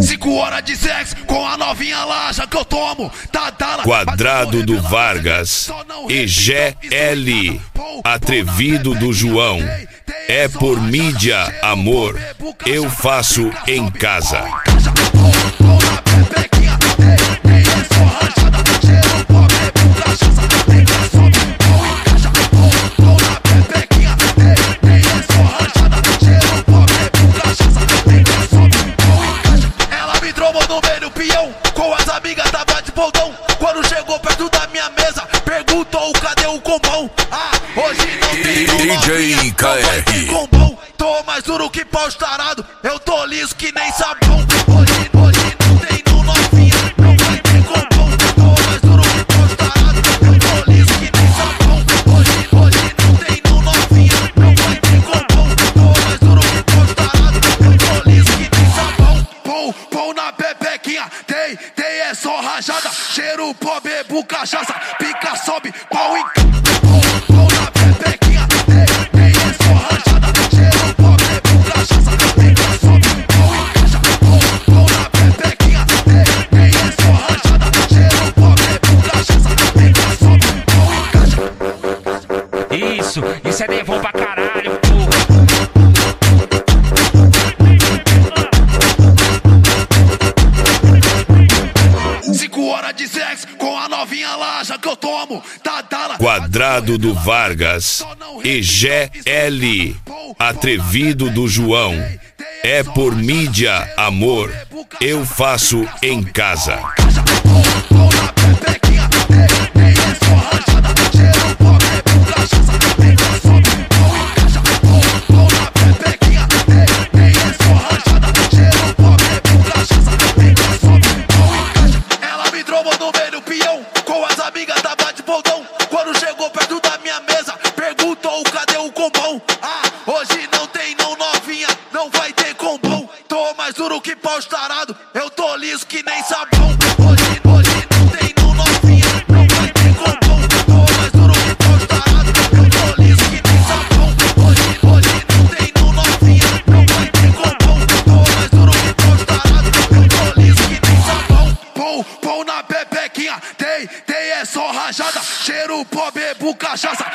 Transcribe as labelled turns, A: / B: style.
A: 5 horas de sexo com a novinha lá, já que eu tomo Tadala.
B: Quadrado do Vargas, EGL, atrevido do João. É por mídia, amor, eu faço em casa.
A: Ela me trombou no meio do peão, com as amigas tava de baldão. Quando chegou perto da minha mesa, perguntou cadê o combão. Ah, hoje não tem
C: DJ KR.
A: combão. Tô mais duro que pau estarado, eu tô liso que nem sabão. Hoje não tem no novinha, não vai ter combão. Tô mais duro que pau estarado, eu tô liso que nem sabão. Hoje não tem no novinha, não vai ter combão. Tô mais duro que pau estarado, eu tô liso que nem sabão. Pão na pepequinha, tem é só rajada. Cheiro, pó, bebo, cachaça, pica, sobe, pau em pão na pepequinha, tem é só rajada. Cheiro, pó, bebo, cachaça, pica, sobe, pau em caixa. Pão na pepequinha, tem é só rajada. Cheiro, pó, bebo, cachaça, pica, sobe, pau em caixa.
D: Isso é devon pra caralho, porra.
A: De sexo com a novinha lá, já que eu tomo Tadala.
B: Quadrado do Vargas, EGL, atrevido do João. É por mídia, amor, eu faço em casa.
A: Pão na pepequinha, tem é só rajada. Cheiro, pó, bebo, cachaça, pica, sobe, pau em caixa. Pão na pepequinha, tem é só rajada. Cheiro, pó, bebo, cachaça, pica, sobe, pau em caixa. Ela me trombou no meio do peão, com as amigas tava de baldão. Quando chegou perto da minha mesa, perguntou cadê o combão. Ah, hoje não tem não novinha, não vai ter combão. Tô mais duro que pau estarado, eu tô liso que nem sabão. Hoje não tem não novinha, não vai ter combão. Tô mais duro que pau estarado, eu tô liso que nem sabão. Hoje não tem não novinha, não vai ter combão. Tô mais duro que pau estarado, eu tô liso que nem sabão. Pão na pepequinha, tem é só rajada. Cheiro, pó, bebo, cachaça,